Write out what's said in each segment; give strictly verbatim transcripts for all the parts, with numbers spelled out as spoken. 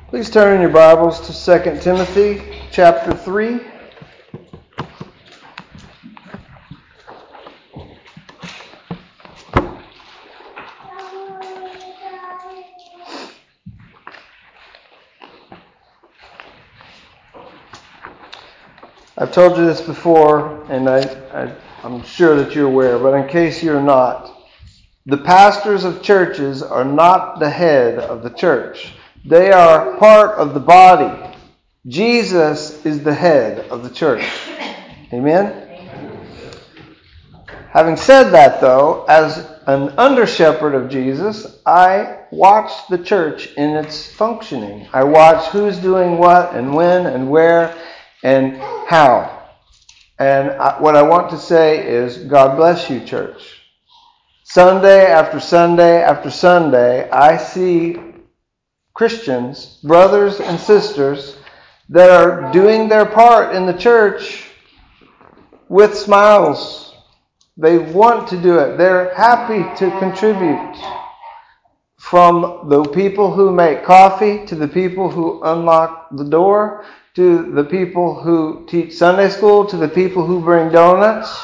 Please turn in your Bibles to Second Timothy chapter three. I've told you this before, and I, I, I'm sure that you're aware, but in case you're not, the pastors of churches are not the head of the church. They are part of the body. Jesus is the head of the church. Amen? Having said that, though, as an under-shepherd of Jesus, I watch the church in its functioning. I watch who's doing what and when and where and how. And I, what I want to say is, God bless you, church. Sunday after Sunday after Sunday, I see Christians, brothers and sisters, that are doing their part in the church with smiles. They want to do it. They're happy to contribute. From the people who make coffee, to the people who unlock the door, to the people who teach Sunday school, to the people who bring donuts,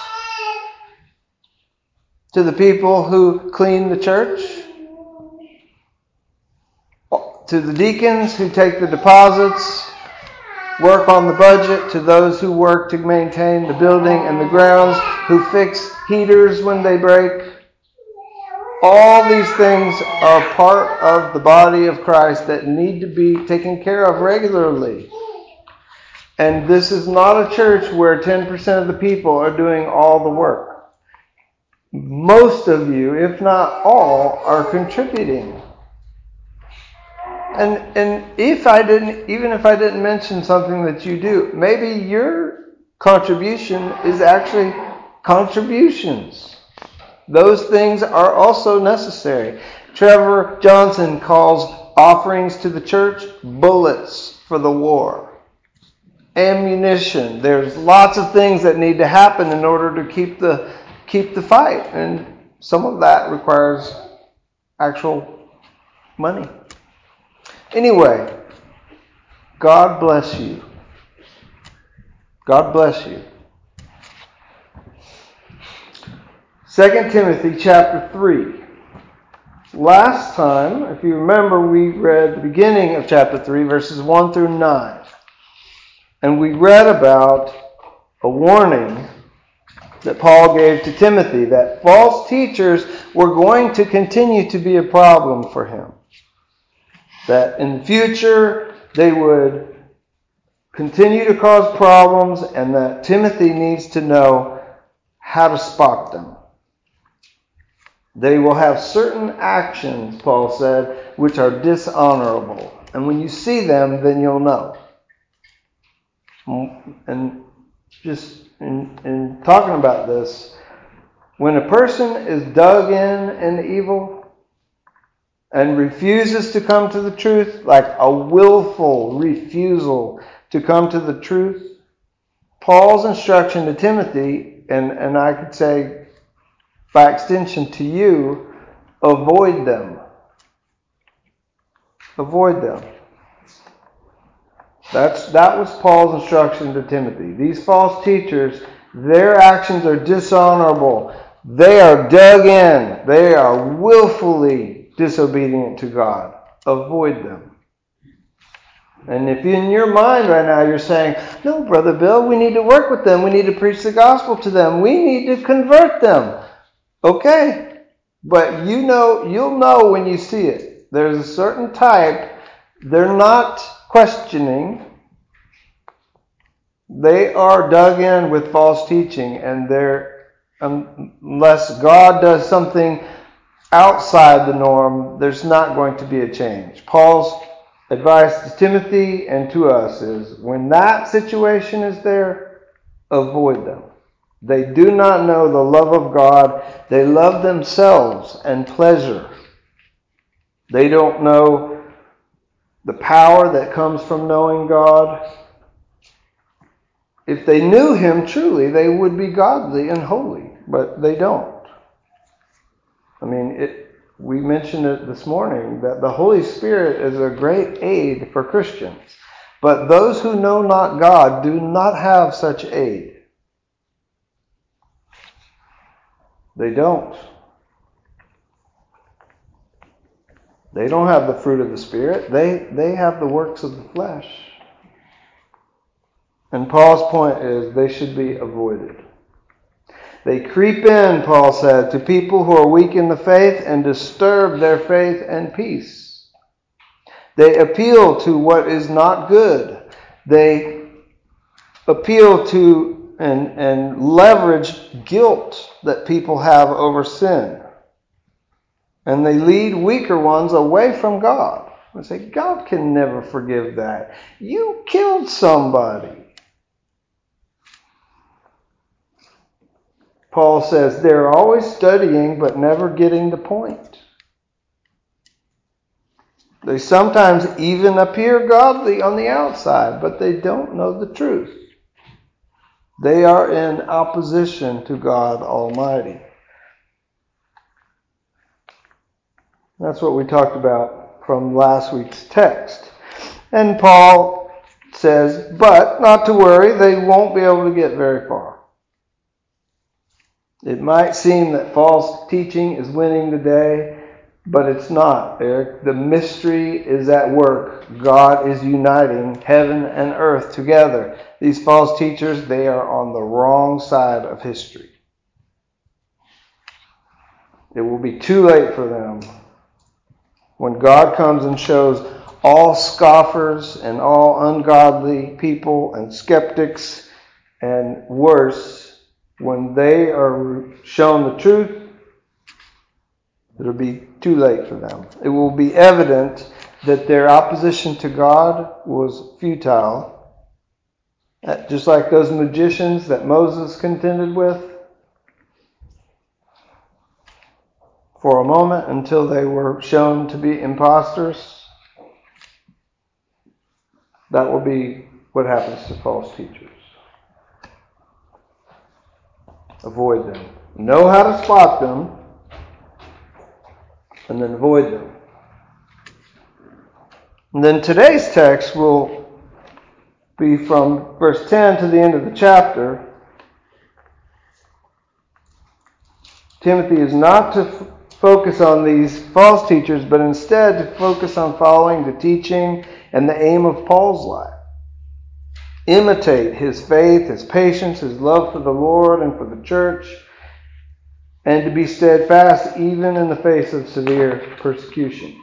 to the people who clean the church, to the deacons who take the deposits, work on the budget, to those who work to maintain the building and the grounds, who fix heaters when they break. All these things are part of the body of Christ that need to be taken care of regularly. And this is not a church where ten percent of the people are doing all the work. Most of you, if not all, are contributing. And and if I didn't, even if I didn't mention something that you do, maybe your contribution is actually contributions. Those things are also necessary. Trevor Johnson calls offerings to the church bullets for the war. Ammunition. There's lots of things that need to happen in order to keep the keep the fight, and some of that requires actual money. Anyway, God bless you. God bless you. Second Timothy chapter three. Last time, if you remember, we read the beginning of chapter three, verses one through nine. And we read about a warning that Paul gave to Timothy that false teachers were going to continue to be a problem for him. That in the future they would continue to cause problems, and that Timothy needs to know how to spot them. They will have certain actions, Paul said, which are dishonorable. And when you see them, then you'll know. And just in, in talking about this, when a person is dug in in evil and refuses to come to the truth, like a willful refusal to come to the truth, Paul's instruction to Timothy, and, and I could say by extension to you, avoid them. Avoid them. That's that was Paul's instruction to Timothy. These false teachers, their actions are dishonorable. They are dug in. They are willfully disobedient to God. Avoid them. And if in your mind right now you're saying, no, Brother Bill, we need to work with them. We need to preach the gospel to them. We need to convert them. Okay. But you know, you'll know when you see it. There's a certain type. They're not questioning. They are dug in with false teaching, and they're, unless God does something outside the norm, there's not going to be a change. Paul's advice to Timothy and to us is, when that situation is there, avoid them. They do not know the love of God. They love themselves and pleasure. They don't know the power that comes from knowing God. If they knew Him truly, they would be godly and holy, but they don't. I mean, it, We mentioned it this morning, that the Holy Spirit is a great aid for Christians. But those who know not God do not have such aid. They don't. They don't have the fruit of the Spirit. They, they have the works of the flesh. And Paul's point is they should be avoided. They creep in, Paul said, to people who are weak in the faith and disturb their faith and peace. They appeal to what is not good. They appeal to and, and leverage guilt that people have over sin. And they lead weaker ones away from God. They say, God can never forgive that. You killed somebody. Paul says they're always studying but never getting the point. They sometimes even appear godly on the outside, but they don't know the truth. They are in opposition to God Almighty. That's what we talked about from last week's text. And Paul says, but not to worry, they won't be able to get very far. It might seem that false teaching is winning the day, but it's not, Eric. The mystery is at work. God is uniting heaven and earth together. These false teachers, they are on the wrong side of history. It will be too late for them when God comes and shows all scoffers and all ungodly people and skeptics and worse. When they are shown the truth, it'll be too late for them. It will be evident that their opposition to God was futile. Just like those magicians that Moses contended with for a moment until they were shown to be imposters. That will be what happens to false teachers. Avoid them. Know how to spot them, and then avoid them. And then today's text will be from verse ten to the end of the chapter. Timothy is not to f- focus on these false teachers, but instead to focus on following the teaching and the aim of Paul's life. Imitate his faith, his patience, his love for the Lord and for the church, and to be steadfast even in the face of severe persecutions.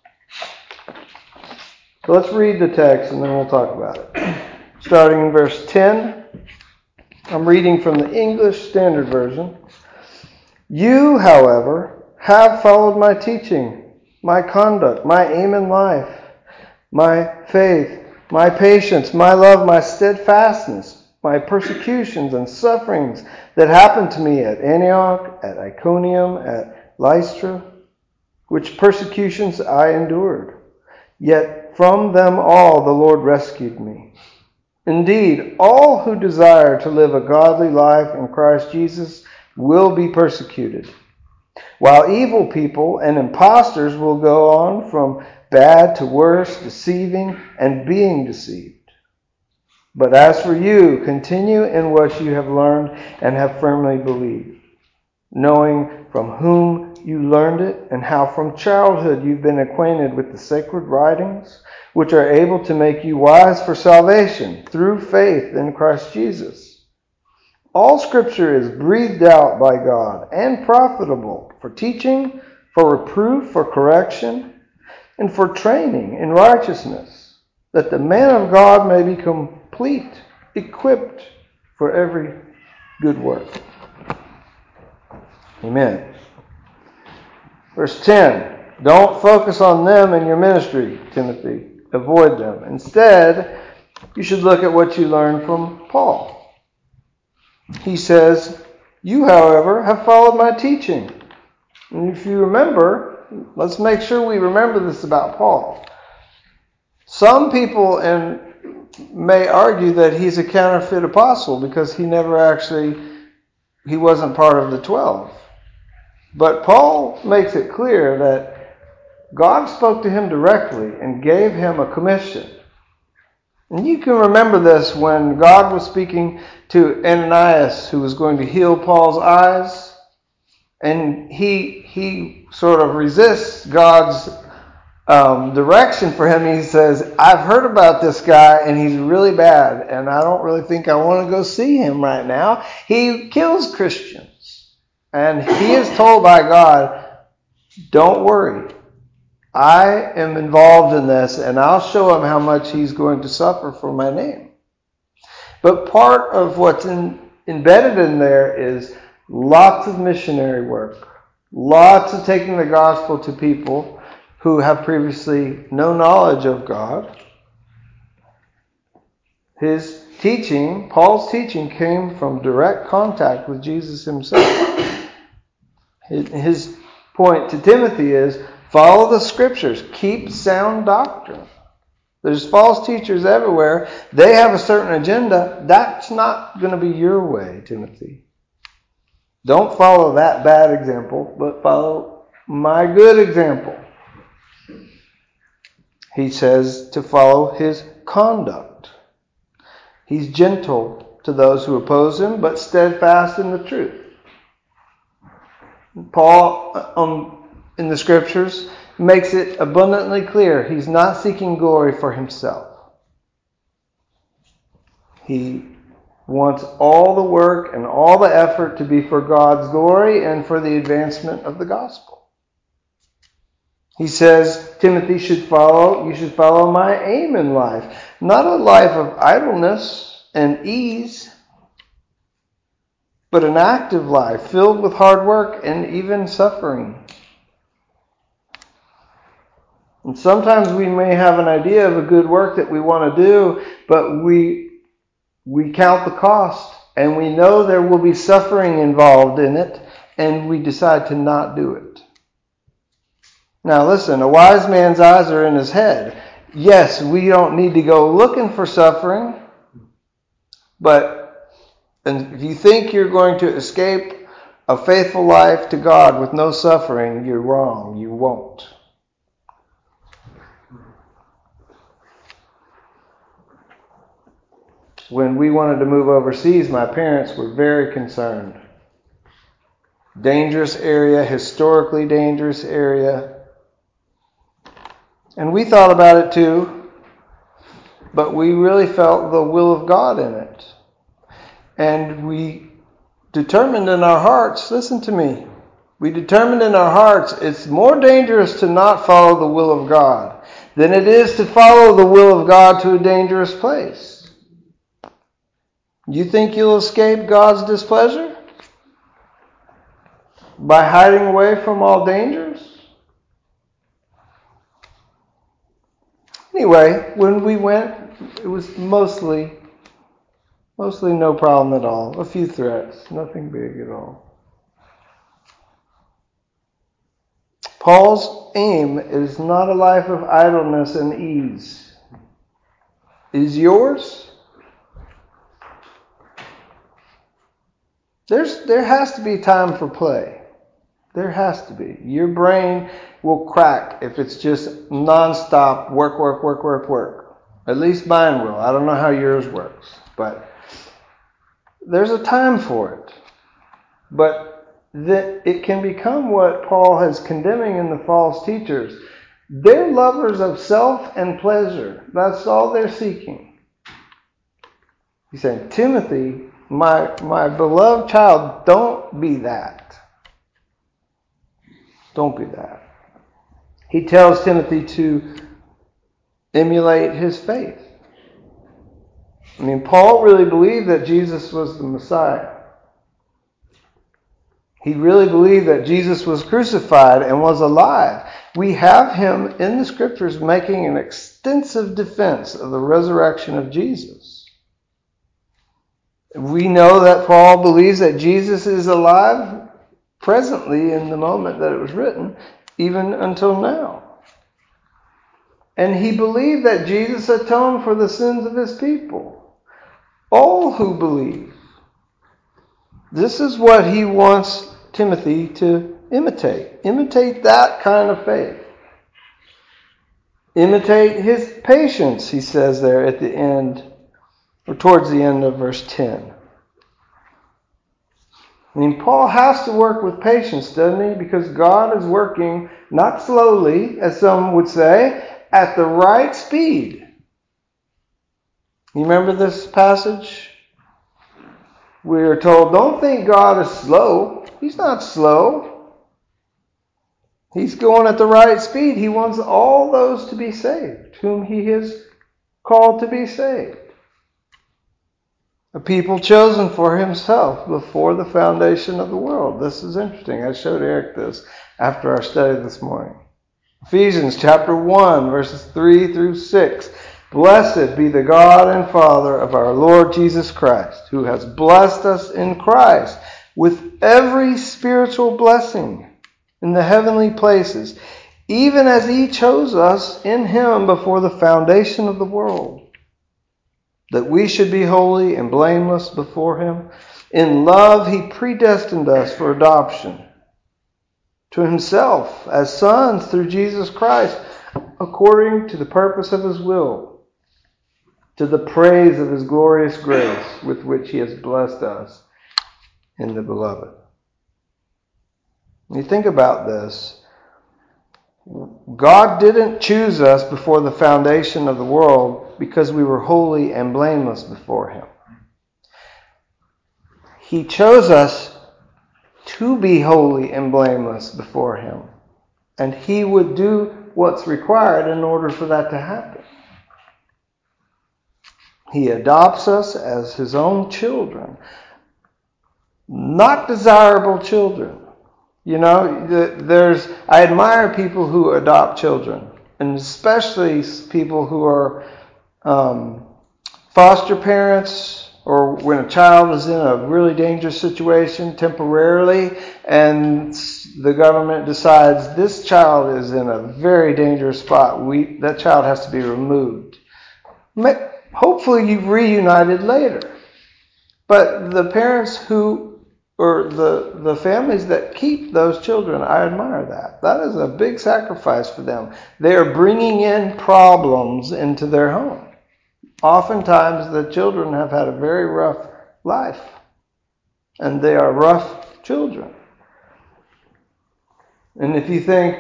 So let's read the text and then we'll talk about it. Starting in verse ten, I'm reading from the English Standard Version. You, however, have followed my teaching, my conduct, my aim in life, my faith, my patience, my love, my steadfastness, my persecutions and sufferings that happened to me at Antioch, at Iconium, at Lystra, which persecutions I endured. Yet from them all the Lord rescued me. Indeed, all who desire to live a godly life in Christ Jesus will be persecuted, while evil people and impostors will go on from bad to worse, deceiving and being deceived. But as for you, continue in what you have learned and have firmly believed, knowing from whom you learned it and how from childhood you've been acquainted with the sacred writings, which are able to make you wise for salvation through faith in Christ Jesus. All Scripture is breathed out by God and profitable for teaching, for reproof, for correction, and for training in righteousness, that the man of God may be complete, equipped for every good work. Amen. Verse ten. Don't focus on them in your ministry, Timothy. Avoid them. Instead, you should look at what you learned from Paul. He says, you, however, have followed my teaching. And if you remember, let's make sure we remember this about Paul. Some people in, may argue that he's a counterfeit apostle because he never actually, he wasn't part of the twelve. But Paul makes it clear that God spoke to him directly and gave him a commission. And you can remember this when God was speaking to Ananias, who was going to heal Paul's eyes. And he he sort of resists God's um, direction for him. He says, I've heard about this guy and he's really bad. And I don't really think I want to go see him right now. He kills Christians. And he is told by God, don't worry. I am involved in this, and I'll show him how much he's going to suffer for my name. But part of what's in, embedded in there is lots of missionary work, lots of taking the gospel to people who have previously no knowledge of God. His teaching, Paul's teaching, came from direct contact with Jesus himself. His point to Timothy is, follow the scriptures. Keep sound doctrine. There's false teachers everywhere. They have a certain agenda. That's not going to be your way, Timothy. Don't follow that bad example, but follow my good example. He says to follow his conduct. He's gentle to those who oppose him, but steadfast in the truth. Paul, um, in the scriptures, makes it abundantly clear he's not seeking glory for himself. He wants all the work and all the effort to be for God's glory and for the advancement of the gospel. He says Timothy should follow, you should follow my aim in life, not a life of idleness and ease, but an active life filled with hard work and even suffering. And sometimes we may have an idea of a good work that we want to do, but we we count the cost and we know there will be suffering involved in it, and we decide to not do it. Now listen, a wise man's eyes are in his head. Yes, we don't need to go looking for suffering, but and if you think you're going to escape a faithful life to God with no suffering, you're wrong. You won't. When we wanted to move overseas, my parents were very concerned. Dangerous area, historically dangerous area. And we thought about it too, but we really felt the will of God in it. And we determined in our hearts, listen to me, we determined in our hearts it's more dangerous to not follow the will of God than it is to follow the will of God to a dangerous place. You think you'll escape God's displeasure by hiding away from all dangers? Anyway, when we went, it was mostly Mostly no problem at all. A few threats. Nothing big at all. Paul's aim is not a life of idleness and ease. Is yours? There's, there has to be time for play. There has to be. Your brain will crack if it's just nonstop work, work, work, work, work. At least mine will. I don't know how yours works, but there's a time for it. But that it can become what Paul is condemning in the false teachers. They're lovers of self and pleasure. That's all they're seeking. He's saying, Timothy, my, my beloved child, don't be that. Don't be that. He tells Timothy to emulate his faith. I mean, Paul really believed that Jesus was the Messiah. He really believed that Jesus was crucified and was alive. We have him in the scriptures making an extensive defense of the resurrection of Jesus. We know that Paul believes that Jesus is alive presently in the moment that it was written, even until now. And he believed that Jesus atoned for the sins of his people. All who believe. This is what he wants Timothy to imitate. Imitate that kind of faith. Imitate his patience, he says there at the end, or towards the end of verse ten. I mean, Paul has to work with patience, doesn't he? Because God is working, not slowly, as some would say, at the right speed. You remember this passage? We are told, don't think God is slow. He's not slow. He's going at the right speed. He wants all those to be saved, whom he has called to be saved. A people chosen for himself before the foundation of the world. This is interesting. I showed Eric this after our study this morning. Ephesians chapter one, verses three through six. Blessed be the God and Father of our Lord Jesus Christ, who has blessed us in Christ with every spiritual blessing in the heavenly places, even as he chose us in him before the foundation of the world, that we should be holy and blameless before him. In love he predestined us for adoption to himself as sons through Jesus Christ, according to the purpose of his will, to the praise of his glorious grace with which he has blessed us in the beloved. When you think about this, God didn't choose us before the foundation of the world because we were holy and blameless before him. He chose us to be holy and blameless before him. And he would do what's required in order for that to happen. He adopts us as his own children. Not desirable children. You know, there's I admire people who adopt children. And especially people who are um, foster parents, or when a child is in a really dangerous situation temporarily and the government decides this child is in a very dangerous spot, we that child has to be removed. Hopefully you've reunited later. But the parents who, or the, the families that keep those children, I admire that. That is a big sacrifice for them. They are bringing in problems into their home. Oftentimes the children have had a very rough life. And they are rough children. And if you think,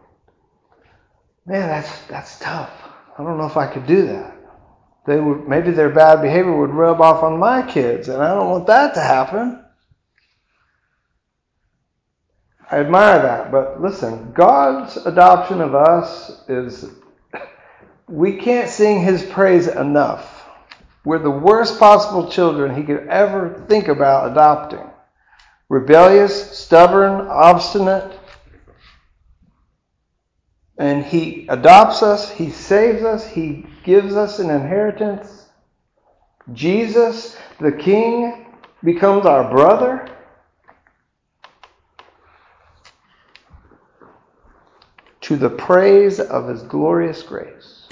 man, that's that's tough. I don't know if I could do that. They would maybe their bad behavior would rub off on my kids, and I don't want that to happen. I admire that, but listen, God's adoption of us is, we can't sing his praise enough. We're the worst possible children he could ever think about adopting. Rebellious, stubborn, obstinate. And he adopts us, he saves us, he gives us an inheritance. Jesus, the King, becomes our brother. To the praise of his glorious grace.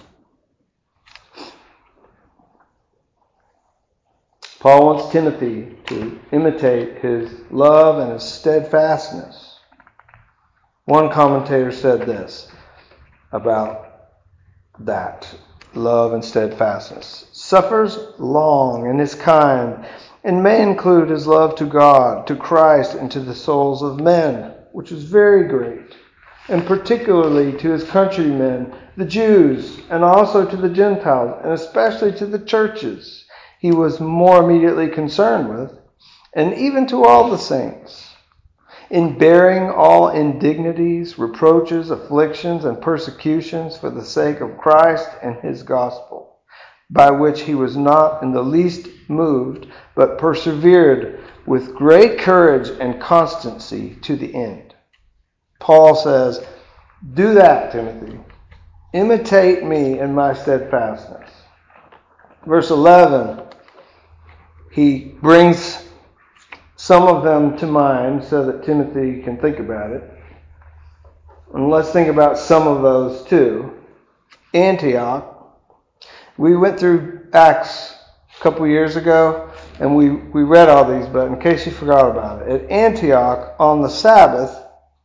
Paul wants Timothy to imitate his love and his steadfastness. One commentator said this about that love and steadfastness. Suffers long and is kind, and may include his love to God, to Christ, and to the souls of men, which is very great, and particularly to his countrymen, the Jews, and also to the Gentiles, and especially to the churches he was more immediately concerned with, and even to all the saints, in bearing all indignities, reproaches, afflictions, and persecutions for the sake of Christ and his gospel, by which he was not in the least moved, but persevered with great courage and constancy to the end. Paul says, do that, Timothy. Imitate me in my steadfastness. Verse eleven, he brings some of them to mind so that Timothy can think about it. And let's think about some of those too. Antioch. We went through Acts a couple years ago, and we, we read all these, but in case you forgot about it, at Antioch on the Sabbath,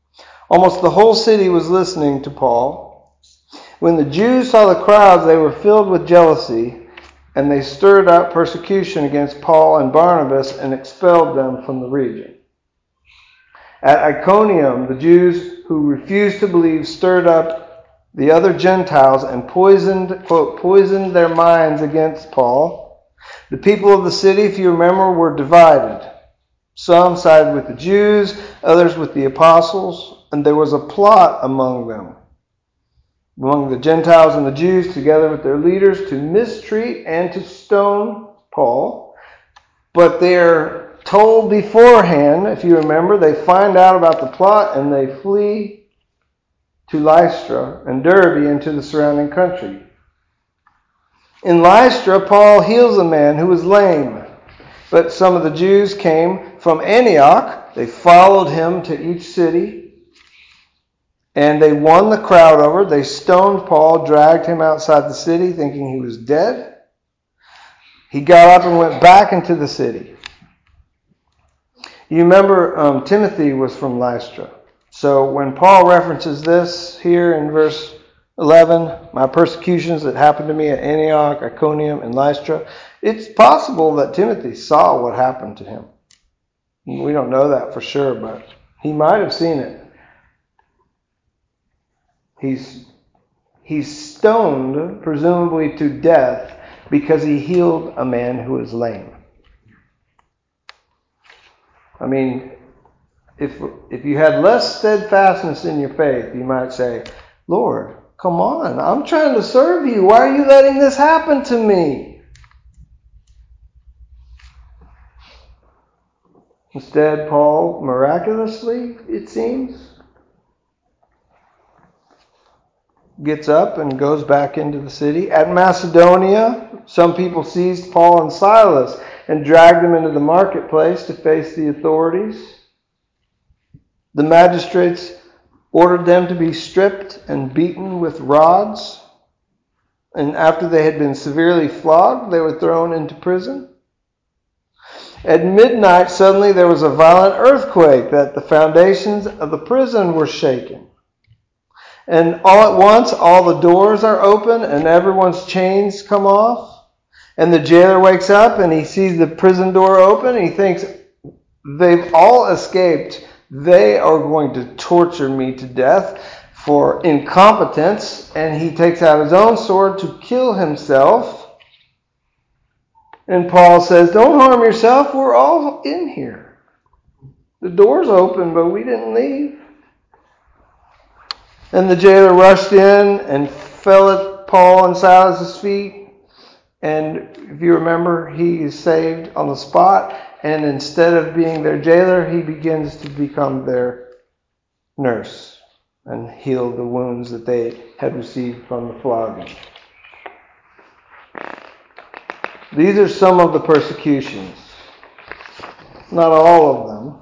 Almost the whole city was listening to Paul. When the Jews saw the crowds, they were filled with jealousy, and they stirred up persecution against Paul and Barnabas and expelled them from the region. At Iconium, the Jews who refused to believe stirred up the other Gentiles and poisoned, quote, poisoned their minds against Paul. The people of the city, if you remember, were divided. Some sided with the Jews, others with the apostles, and there was a plot among them, among the Gentiles and the Jews, together with their leaders, to mistreat and to stone Paul. But they're told beforehand, if you remember, they find out about the plot and they flee to Lystra and Derbe and to the surrounding country. In Lystra, Paul heals a man who was lame. But some of the Jews came from Antioch. They followed him to each city, and they won the crowd over. They stoned Paul, dragged him outside the city, thinking he was dead. He got up and went back into the city. You remember um, Timothy was from Lystra. So when Paul references this here in verse eleven, my persecutions that happened to me at Antioch, Iconium, and Lystra, it's possible that Timothy saw what happened to him. We don't know that for sure, but he might have seen it. He's, he's stoned, presumably to death, because he healed a man who was lame. I mean, if if you had less steadfastness in your faith, you might say, Lord, come on, I'm trying to serve you. Why are you letting this happen to me? Instead, Paul, miraculously, it seems, gets up and goes back into the city. At Macedonia, some people seized Paul and Silas and dragged them into the marketplace to face the authorities. The magistrates ordered them to be stripped and beaten with rods. And after they had been severely flogged, they were thrown into prison. At midnight, suddenly there was a violent earthquake that the foundations of the prison were shaken. And all at once, all the doors are open and everyone's chains come off. And the jailer wakes up and he sees the prison door open and he thinks, they've all escaped. They are going to torture me to death for incompetence. And he takes out his own sword to kill himself. And Paul says, don't harm yourself. We're all in here. The door's open, but we didn't leave. And the jailer rushed in and fell at Paul and Silas' feet. And if you remember, he is saved on the spot. And instead of being their jailer, he begins to become their nurse and heal the wounds that they had received from the flogging. These are some of the persecutions. Not all of them.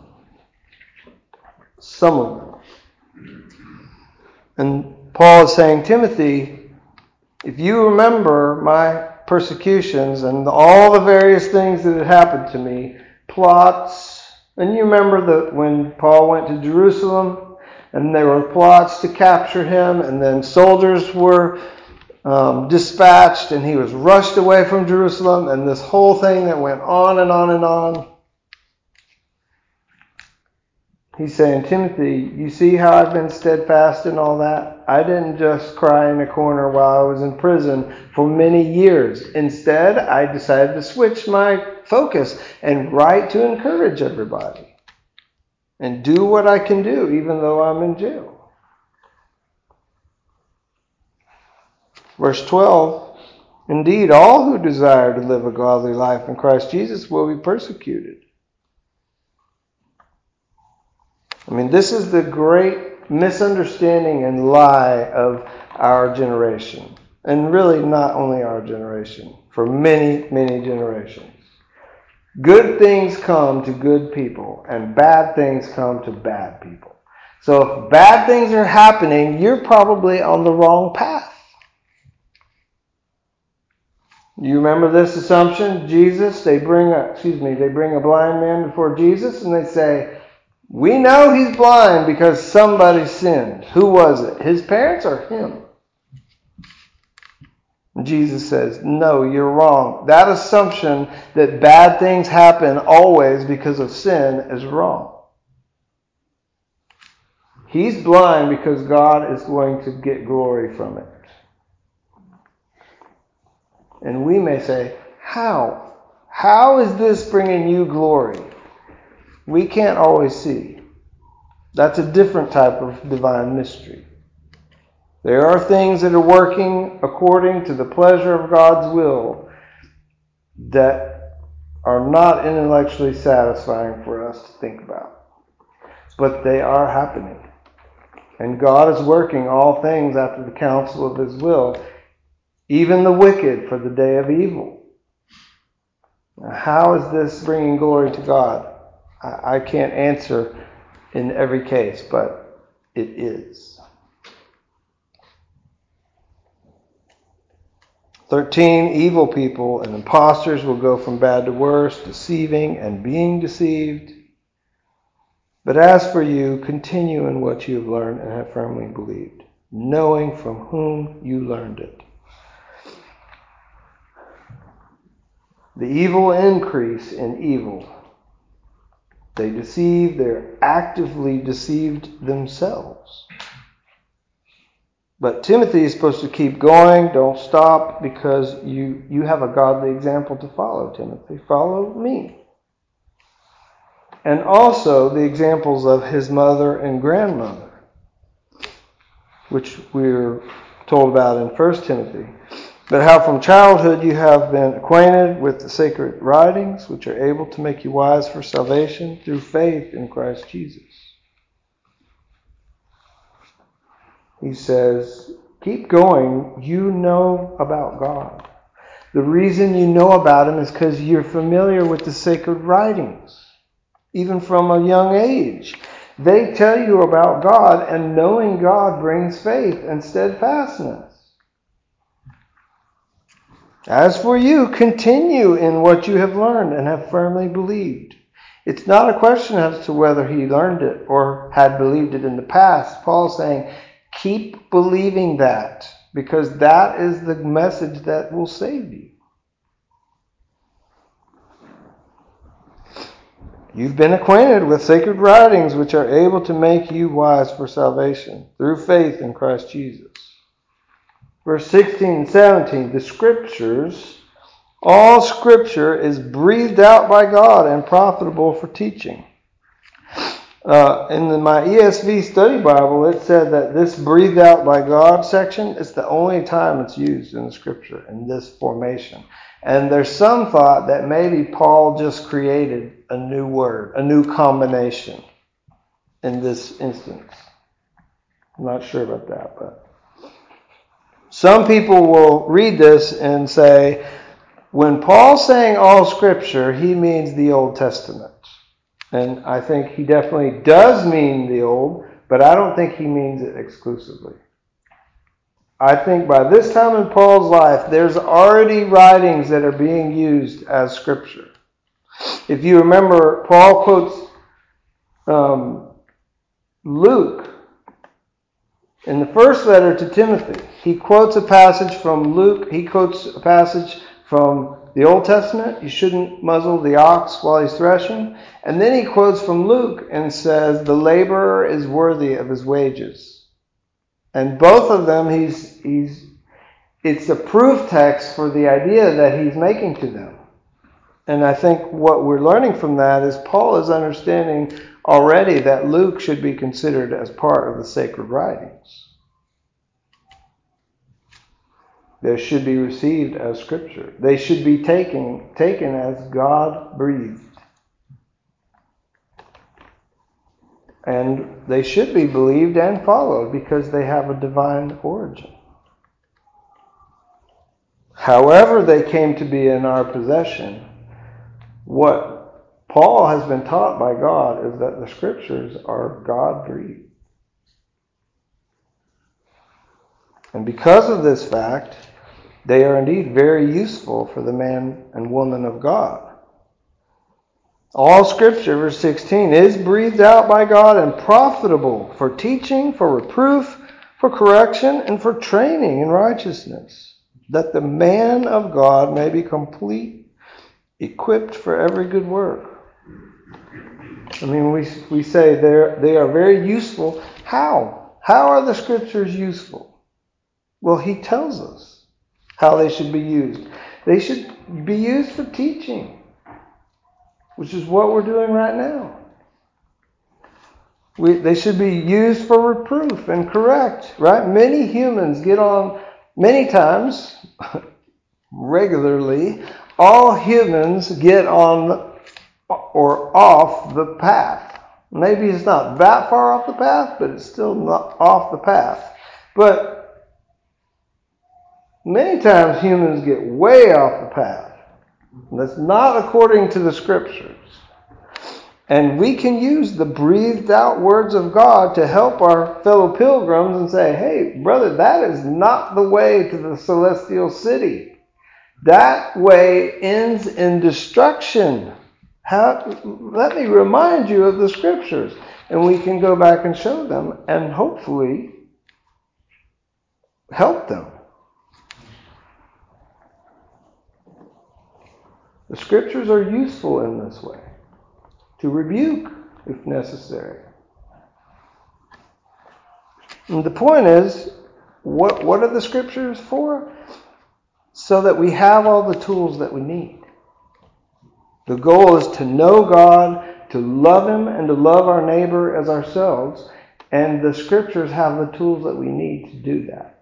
Some of them. And Paul is saying, Timothy, if you remember my persecutions and all the various things that had happened to me, plots, and you remember that when Paul went to Jerusalem and there were plots to capture him, and then soldiers were um, dispatched and he was rushed away from Jerusalem, and this whole thing that went on and on and on. He's saying, Timothy, you see how I've been steadfast in all that? I didn't just cry in a corner while I was in prison for many years. Instead, I decided to switch my focus and write to encourage everybody and do what I can do even though I'm in jail. Verse twelve, indeed, all who desire to live a godly life in Christ Jesus will be persecuted. I mean, this is the great misunderstanding and lie of our generation. And really not only our generation, for many, many generations. Good things come to good people, and bad things come to bad people. So if bad things are happening, you're probably on the wrong path. You remember this assumption? Jesus, they bring a, excuse me, they bring a blind man before Jesus, and they say, We know he's blind because somebody sinned. Who was it? His parents or him? And Jesus says, no, you're wrong. That assumption that bad things happen always because of sin is wrong. He's blind because God is going to get glory from it. And we may say, how? How is this bringing you glory? We can't always see. That's a different type of divine mystery. There are things that are working according to the pleasure of God's will that are not intellectually satisfying for us to think about. But they are happening. And God is working all things after the counsel of his will, even the wicked for the day of evil. Now, how is this bringing glory to God? I, I can't answer in every case, but it is. thirteen, evil people and impostors will go from bad to worse, deceiving and being deceived. But as for you, continue in what you have learned and have firmly believed, knowing from whom you learned it. The evil increase in evil. They deceive, they're actively deceived themselves. But Timothy is supposed to keep going, don't stop, because you, you have a godly example to follow, Timothy. Follow me. And also the examples of his mother and grandmother, which we're told about in First Timothy. But how from childhood you have been acquainted with the sacred writings, which are able to make you wise for salvation through faith in Christ Jesus. He says, keep going. You know about God. The reason you know about him is because you're familiar with the sacred writings, even from a young age. They tell you about God, and knowing God brings faith and steadfastness. As for you, continue in what you have learned and have firmly believed. It's not a question as to whether he learned it or had believed it in the past. Paul's saying, keep believing that, because that is the message that will save you. You've been acquainted with sacred writings which are able to make you wise for salvation through faith in Christ Jesus. Verse sixteen and seventeen, the scriptures, all scripture is breathed out by God and profitable for teaching. Uh, in the, my E S V study Bible, it said that this breathed out by God section is the only time it's used in the scripture in this formation. And there's some thought that maybe Paul just created a new word, a new combination in this instance. I'm not sure about that, but some people will read this and say, when Paul's saying all scripture, he means the Old Testament. And I think he definitely does mean the Old, but I don't think he means it exclusively. I think by this time in Paul's life, there's already writings that are being used as scripture. If you remember, Paul quotes um, Luke in the first letter to Timothy. He quotes a passage from Luke. He quotes a passage from the Old Testament. You shouldn't muzzle the ox while he's threshing. And then he quotes from Luke and says, the laborer is worthy of his wages. And both of them, he's he's it's a proof text for the idea that he's making to them. And I think what we're learning from that is Paul is understanding already that Luke should be considered as part of the sacred writings. They should be received as scripture. They should be taken, taken as God-breathed. And they should be believed and followed because they have a divine origin. However they came to be in our possession, what Paul has been taught by God is that the scriptures are God-breathed. And because of this fact, they are indeed very useful for the man and woman of God. All Scripture, verse sixteen, is breathed out by God and profitable for teaching, for reproof, for correction, and for training in righteousness, that the man of God may be complete, equipped for every good work. I mean, we we say they're, they are very useful. How? How are the Scriptures useful? Well, he tells us how they should be used. They should be used for teaching, which is what we're doing right now. We, they should be used for reproof and correct, right? Many humans get on, many times, regularly, all humans get on or off the path. Maybe it's not that far off the path, but it's still not off the path. But many times humans get way off the path. That's not according to the Scriptures. And we can use the breathed out words of God to help our fellow pilgrims and say, hey, brother, that is not the way to the celestial city. That way ends in destruction. How, let me remind you of the Scriptures. And we can go back and show them and hopefully help them. The Scriptures are useful in this way. To rebuke, if necessary. And the point is, what, what are the Scriptures for? So that we have all the tools that we need. The goal is to know God, to love Him, and to love our neighbor as ourselves. And the Scriptures have the tools that we need to do that.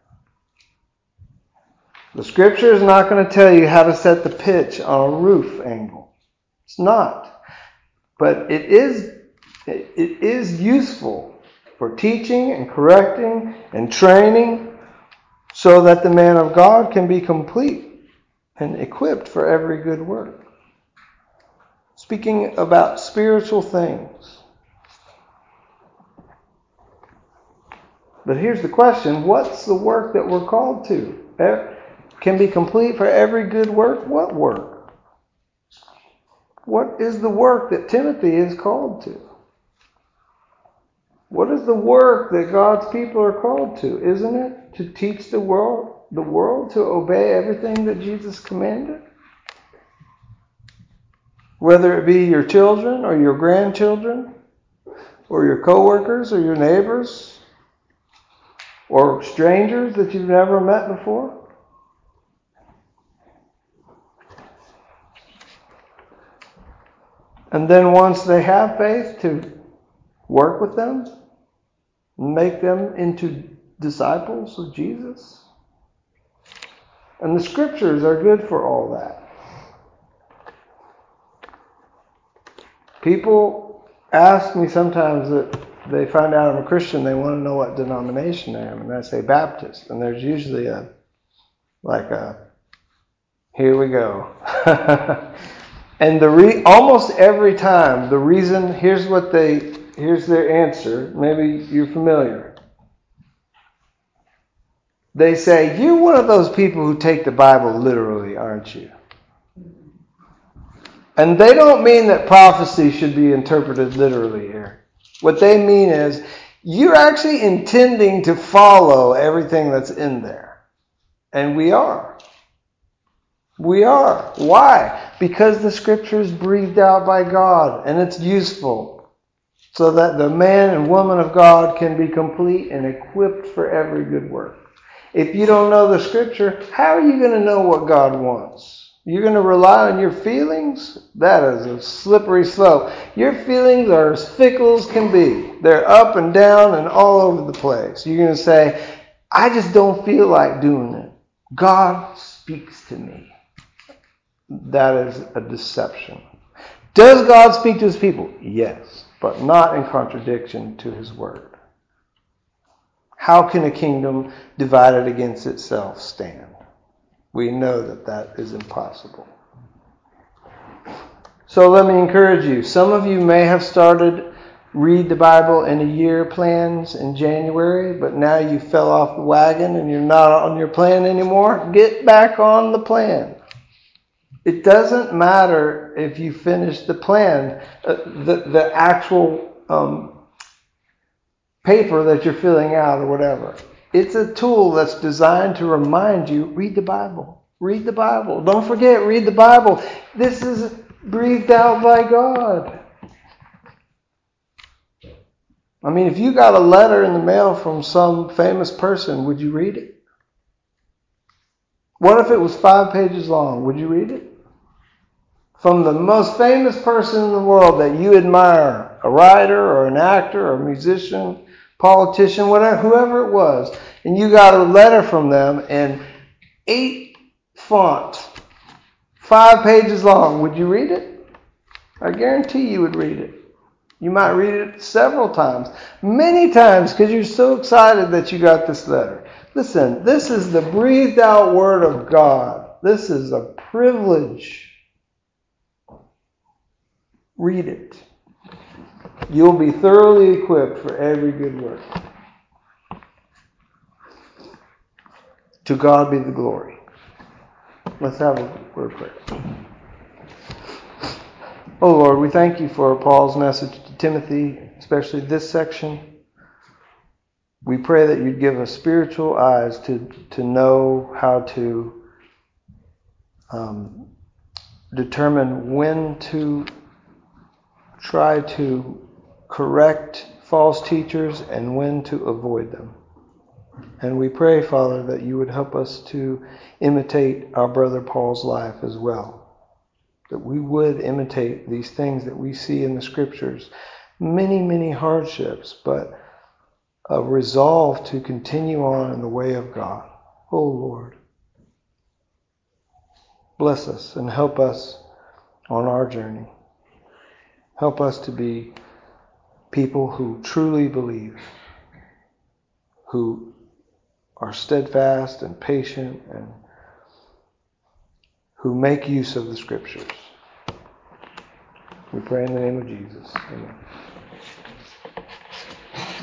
The Scripture is not going to tell you how to set the pitch on a roof angle. It's not. But it is, it is useful for teaching and correcting and training so that the man of God can be complete and equipped for every good work. Speaking about spiritual things. But here's the question, what's the work that we're called to? Can be complete for every good work? What work? What is the work that Timothy is called to? What is the work that God's people are called to? Isn't it to teach the world, the world to obey everything that Jesus commanded? Whether it be your children or your grandchildren or your coworkers or your neighbors or strangers that you've never met before. And then once they have faith, to work with them, make them into disciples of Jesus. And the Scriptures are good for all that. People ask me sometimes that they find out I'm a Christian, they want to know what denomination I am, and I say Baptist. And there's usually a, like a, here we go. And the re, almost every time, the reason, here's what they, here's their answer. Maybe you're familiar. They say, you're one of those people who take the Bible literally, aren't you? And they don't mean that prophecy should be interpreted literally here. What they mean is, you're actually intending to follow everything that's in there. And we are. We are. Why? Because the Scripture is breathed out by God and it's useful so that the man and woman of God can be complete and equipped for every good work. If you don't know the Scripture, how are you going to know what God wants? You're going to rely on your feelings? That is a slippery slope. Your feelings are as fickle as can be. They're up and down and all over the place. You're going to say, I just don't feel like doing it. God speaks to me. That is a deception. Does God speak to His people? Yes, but not in contradiction to His word. How can a kingdom divided against itself stand? We know that that is impossible. So let me encourage you. Some of you may have started read the Bible in a year plans in January, but now you fell off the wagon and you're not on your plan anymore. Get back on the plan. It doesn't matter if you finish the plan, uh, the, the actual um, paper that you're filling out or whatever. It's a tool that's designed to remind you, read the Bible. Read the Bible. Don't forget, read the Bible. This is breathed out by God. I mean, if you got a letter in the mail from some famous person, would you read it? What if it was five pages long? Would you read it? From the most famous person in the world that you admire, a writer or an actor or a musician, politician, whatever, whoever it was, and you got a letter from them in eight font, five pages long, would you read it? I guarantee you would read it. You might read it several times, many times, because you're so excited that you got this letter. Listen, this is the breathed out word of God. This is a privilege. Read it. You'll be thoroughly equipped for every good work. To God be the glory. Let's have a word of prayer. Oh Lord, we thank you for Paul's message to Timothy, especially this section. We pray that you'd give us spiritual eyes to, to know how to um, determine when to try to correct false teachers and when to avoid them. And we pray, Father, that you would help us to imitate our brother Paul's life as well. That we would imitate these things that we see in the Scriptures. Many, many hardships, but a resolve to continue on in the way of God. Oh Lord, bless us and help us on our journey. Help us to be people who truly believe, who are steadfast and patient and who make use of the Scriptures. We pray in the name of Jesus. Amen.